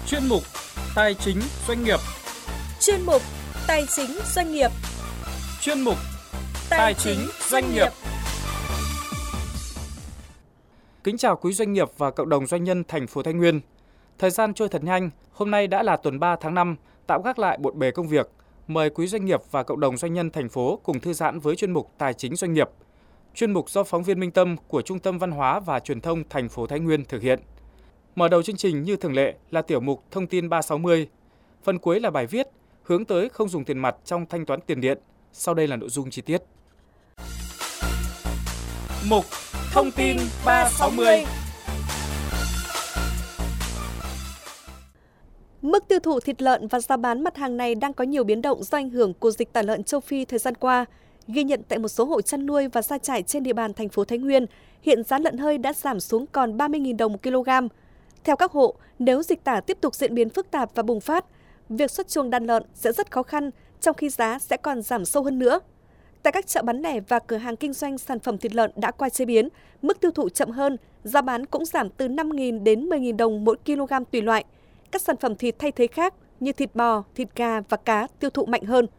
Chuyên mục Tài chính doanh nghiệp. Chuyên mục Tài chính doanh nghiệp. Chuyên mục Tài chính doanh nghiệp. Kính chào quý doanh nghiệp và cộng đồng doanh nhân thành phố Thái Nguyên. Thời gian trôi thật nhanh, hôm nay đã là tuần 3 tháng 5, tạm gác lại bộn bề công việc. Mời quý doanh nghiệp và cộng đồng doanh nhân thành phố cùng thư giãn với chuyên mục Tài chính doanh nghiệp. Chuyên mục do phóng viên Minh Tâm của Trung tâm Văn hóa và Truyền thông thành phố Thái Nguyên thực hiện. Mở đầu chương trình như thường lệ là tiểu mục Thông tin 360. Phần cuối là bài viết hướng tới không dùng tiền mặt trong thanh toán tiền điện. Sau đây là nội dung chi tiết. Mục Thông tin 360. Mức tiêu thụ thịt lợn và giá bán mặt hàng này đang có nhiều biến động do ảnh hưởng của dịch tả lợn châu Phi thời gian qua. Ghi nhận tại một số hộ chăn nuôi và gia trại trên địa bàn thành phố Thái Nguyên, hiện giá lợn hơi đã giảm xuống còn 30.000 đồng một kg. Theo các hộ, nếu dịch tả tiếp tục diễn biến phức tạp và bùng phát, việc xuất chuồng đàn lợn sẽ rất khó khăn, trong khi giá sẽ còn giảm sâu hơn nữa. Tại các chợ bán lẻ và cửa hàng kinh doanh sản phẩm thịt lợn đã qua chế biến, mức tiêu thụ chậm hơn, giá bán cũng giảm từ 5.000 đến 10.000 đồng mỗi kg tùy loại. Các sản phẩm thịt thay thế khác như thịt bò, thịt gà và cá tiêu thụ mạnh hơn.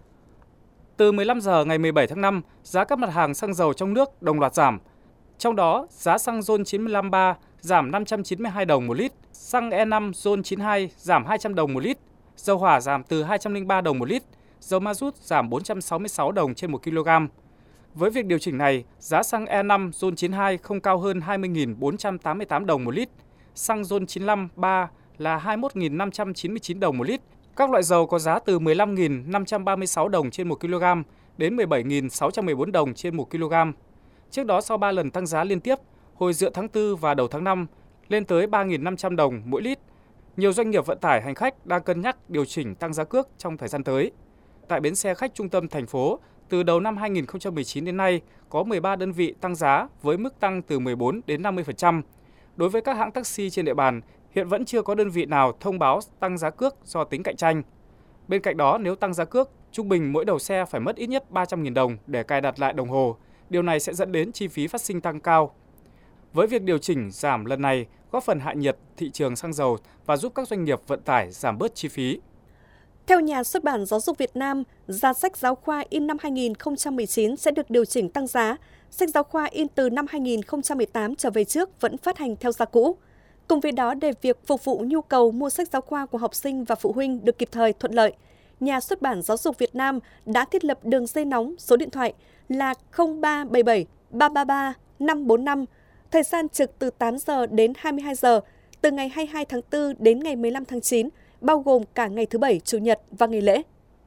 Từ 15 giờ ngày 17 tháng 5, giá các mặt hàng xăng dầu trong nước đồng loạt giảm. Trong đó, giá xăng RON 95 giảm 592 đồng một lít, xăng E5 RON 92 giảm 200 đồng một lít, dầu hỏa giảm từ 203 đồng một lít, dầu ma rút giảm 466 đồng trên 1 kg. Với việc điều chỉnh này, giá xăng E5 RON 92 không cao hơn 20.488 đồng một lít, xăng RON 95 là 21.599 đồng một lít. Các loại dầu có giá từ 15.536 đồng trên 1 kg đến 17.614 đồng trên 1 kg. Trước đó sau 3 lần tăng giá liên tiếp, hồi giữa tháng 4 và đầu tháng 5 lên tới 3.500 đồng mỗi lít. Nhiều doanh nghiệp vận tải hành khách đang cân nhắc điều chỉnh tăng giá cước trong thời gian tới. Tại bến xe khách trung tâm thành phố, từ đầu năm 2019 đến nay có 13 đơn vị tăng giá với mức tăng từ 14 đến 50%. Đối với các hãng taxi trên địa bàn, hiện vẫn chưa có đơn vị nào thông báo tăng giá cước do tính cạnh tranh. Bên cạnh đó, nếu tăng giá cước, trung bình mỗi đầu xe phải mất ít nhất 300.000 đồng để cài đặt lại đồng hồ. Điều này sẽ dẫn đến chi phí phát sinh tăng cao. Với việc điều chỉnh giảm lần này, góp phần hạ nhiệt thị trường xăng dầu và giúp các doanh nghiệp vận tải giảm bớt chi phí. Theo Nhà xuất bản Giáo dục Việt Nam, giá sách giáo khoa in năm 2019 sẽ được điều chỉnh tăng giá. Sách giáo khoa in từ năm 2018 trở về trước vẫn phát hành theo giá cũ. Cùng với đó, để việc phục vụ nhu cầu mua sách giáo khoa của học sinh và phụ huynh được kịp thời thuận lợi, Nhà xuất bản Giáo dục Việt Nam đã thiết lập đường dây nóng số điện thoại là 0377 333 545, thời gian trực từ 8 giờ đến 22 giờ, từ ngày 22 tháng 4 đến ngày 15 tháng 9, bao gồm cả ngày thứ Bảy, Chủ nhật và ngày lễ.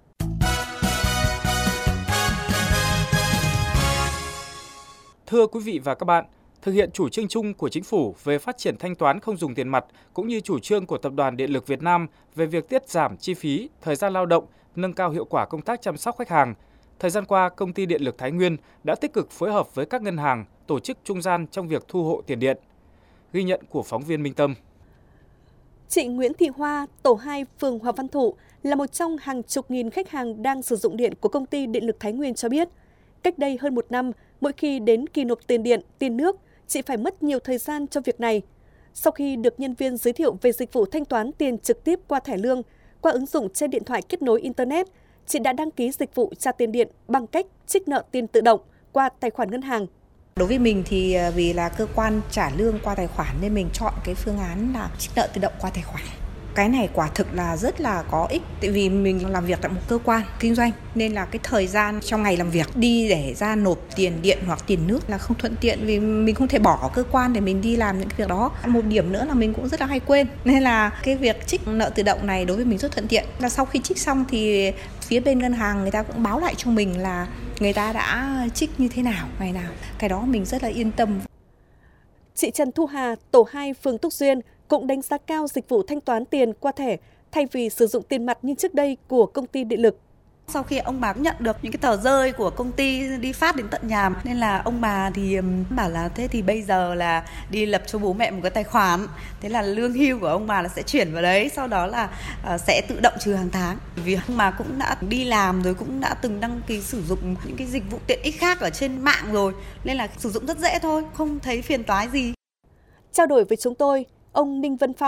Thưa quý vị và các bạn, thực hiện chủ trương chung của Chính phủ về phát triển thanh toán không dùng tiền mặt cũng như chủ trương của Tập đoàn Điện lực Việt Nam về việc tiết giảm chi phí, thời gian lao động, nâng cao hiệu quả công tác chăm sóc khách hàng, thời gian qua, Công ty Điện lực Thái Nguyên đã tích cực phối hợp với các ngân hàng, tổ chức trung gian trong việc thu hộ tiền điện. Ghi nhận của phóng viên Minh Tâm. Chị Nguyễn Thị Hoa, tổ 2, phường Hòa Văn Thụ là một trong hàng chục nghìn khách hàng đang sử dụng điện của Công ty Điện lực Thái Nguyên cho biết, cách đây hơn một năm, mỗi khi đến kỳ nộp tiền điện, tiền nước, chị phải mất nhiều thời gian cho việc này. Sau khi được nhân viên giới thiệu về dịch vụ thanh toán tiền trực tiếp qua thẻ lương, qua ứng dụng trên điện thoại kết nối Internet, chị đã đăng ký dịch vụ trả tiền điện bằng cách trích nợ tiền tự động qua tài khoản ngân hàng. Đối với mình thì vì là cơ quan trả lương qua tài khoản nên mình chọn cái phương án là trích nợ tự động qua tài khoản. Cái này quả thực là rất là có ích, tại vì mình làm việc tại một cơ quan kinh doanh nên là cái thời gian trong ngày làm việc đi để ra nộp tiền điện hoặc tiền nước là không thuận tiện, vì mình không thể bỏ cơ quan để mình đi làm những cái việc đó. Một điểm nữa là mình cũng rất là hay quên, nên là cái việc trích nợ tự động này đối với mình rất thuận tiện. Là sau khi trích xong thì phía bên ngân hàng người ta cũng báo lại cho mình là người ta đã trích như thế nào, ngày nào. Cái đó mình rất là yên tâm. Chị Trần Thu Hà, tổ 2, phường Túc Duyên cũng đánh giá cao dịch vụ thanh toán tiền qua thẻ thay vì sử dụng tiền mặt như trước đây của Công ty Điện lực. Sau khi ông bà cũng nhận được những cái tờ rơi của công ty đi phát đến tận nhà, nên là ông bà thì bảo là thế thì bây giờ là đi lập cho bố mẹ một cái tài khoản, thế là lương hưu của ông bà là sẽ chuyển vào đấy, sau đó là sẽ tự động trừ hàng tháng. Vì ông bà cũng đã đi làm rồi, cũng đã từng đăng ký sử dụng những cái dịch vụ tiện ích khác ở trên mạng rồi, nên là sử dụng rất dễ thôi, không thấy phiền toái gì. Trao đổi với chúng tôi, ông Ninh Vân Phong,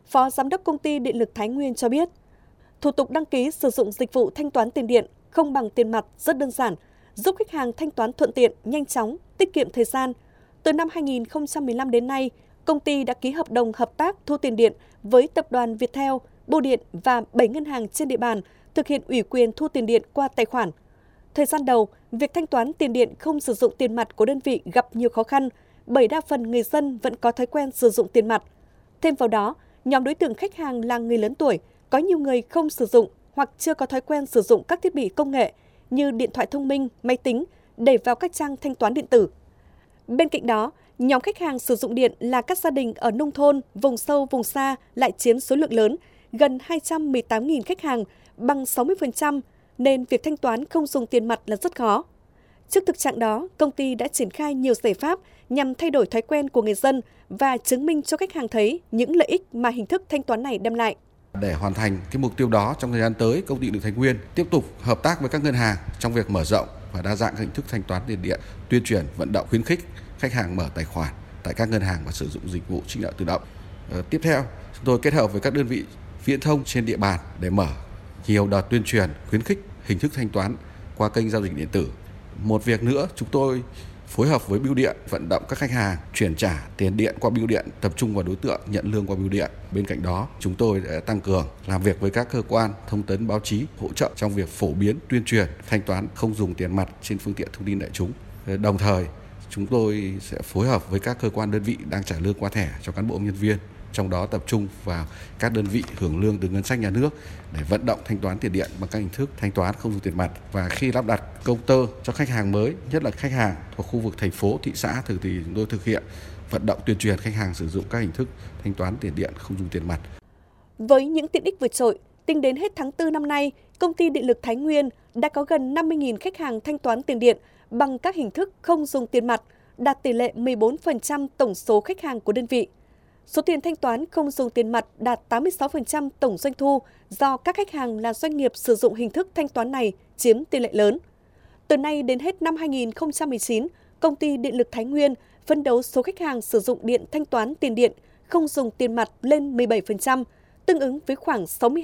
Phó Giám đốc Công ty Điện lực Thái Nguyên cho biết, thủ tục đăng ký sử dụng dịch vụ thanh toán tiền điện không bằng tiền mặt rất đơn giản, giúp khách hàng thanh toán thuận tiện, nhanh chóng, tiết kiệm thời gian. Từ năm 2015 đến nay, công ty đã ký hợp đồng hợp tác thu tiền điện với tập đoàn Viettel, Bưu điện và 7 ngân hàng trên địa bàn thực hiện ủy quyền thu tiền điện qua tài khoản. Thời gian đầu, việc thanh toán tiền điện không sử dụng tiền mặt của đơn vị gặp nhiều khó khăn, bởi đa phần người dân vẫn có thói quen sử dụng tiền mặt. Thêm vào đó, nhóm đối tượng khách hàng là người lớn tuổi, có nhiều người không sử dụng hoặc chưa có thói quen sử dụng các thiết bị công nghệ như điện thoại thông minh, máy tính để vào các trang thanh toán điện tử. Bên cạnh đó, nhóm khách hàng sử dụng điện là các gia đình ở nông thôn, vùng sâu, vùng xa lại chiếm số lượng lớn, gần 218.000 khách hàng, bằng 60%, nên việc thanh toán không dùng tiền mặt là rất khó. Trước thực trạng đó, công ty đã triển khai nhiều giải pháp nhằm thay đổi thói quen của người dân và chứng minh cho khách hàng thấy những lợi ích mà hình thức thanh toán này đem lại. Để hoàn thành cái mục tiêu đó, trong thời gian tới, Công ty Điện lực Thái Nguyên tiếp tục hợp tác với các ngân hàng trong việc mở rộng và đa dạng các hình thức thanh toán tiền điện, tuyên truyền, vận động, khuyến khích khách hàng mở tài khoản tại các ngân hàng và sử dụng dịch vụ trích nợ tự động. Tiếp theo, chúng tôi kết hợp với các đơn vị viễn thông trên địa bàn để mở nhiều đợt tuyên truyền, khuyến khích hình thức thanh toán qua kênh giao dịch điện tử. Một việc nữa, chúng tôi phối hợp với bưu điện vận động các khách hàng chuyển trả tiền điện qua bưu điện, tập trung vào đối tượng nhận lương qua bưu điện. Bên cạnh đó, chúng tôi đã tăng cường làm việc với các cơ quan thông tấn báo chí hỗ trợ trong việc phổ biến, tuyên truyền thanh toán không dùng tiền mặt trên phương tiện thông tin đại chúng. Đồng thời, chúng tôi sẽ phối hợp với các cơ quan đơn vị đang trả lương qua thẻ cho cán bộ nhân viên, trong đó tập trung vào các đơn vị hưởng lương từ ngân sách nhà nước để vận động thanh toán tiền điện bằng các hình thức thanh toán không dùng tiền mặt. Và khi lắp đặt công tơ cho khách hàng mới, nhất là khách hàng thuộc khu vực thành phố, thị xã, thì chúng tôi thực hiện vận động tuyên truyền khách hàng sử dụng các hình thức thanh toán tiền điện không dùng tiền mặt. Với những tiện ích vượt trội, tính đến hết tháng 4 năm nay, Công ty Điện lực Thái Nguyên đã có gần 50.000 khách hàng thanh toán tiền điện bằng các hình thức không dùng tiền mặt, đạt tỷ lệ 14% tổng số khách hàng của đơn vị. Số tiền thanh toán không dùng tiền mặt đạt 86% tổng doanh thu do các khách hàng là doanh nghiệp sử dụng hình thức thanh toán này chiếm tỷ lệ lớn. Từ nay đến hết năm 2019, Công ty Điện lực Thái Nguyên phấn đấu số khách hàng sử dụng điện thanh toán tiền điện không dùng tiền mặt lên 17%, tương ứng với khoảng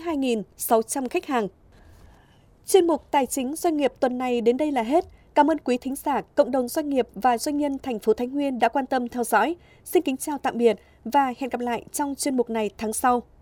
62.600 khách hàng. Chuyên mục Tài chính Doanh nghiệp tuần này đến đây là hết. Cảm ơn quý thính giả, cộng đồng doanh nghiệp và doanh nhân thành phố Thái Nguyên đã quan tâm theo dõi. Xin kính chào tạm biệt và hẹn gặp lại trong chuyên mục này tháng sau.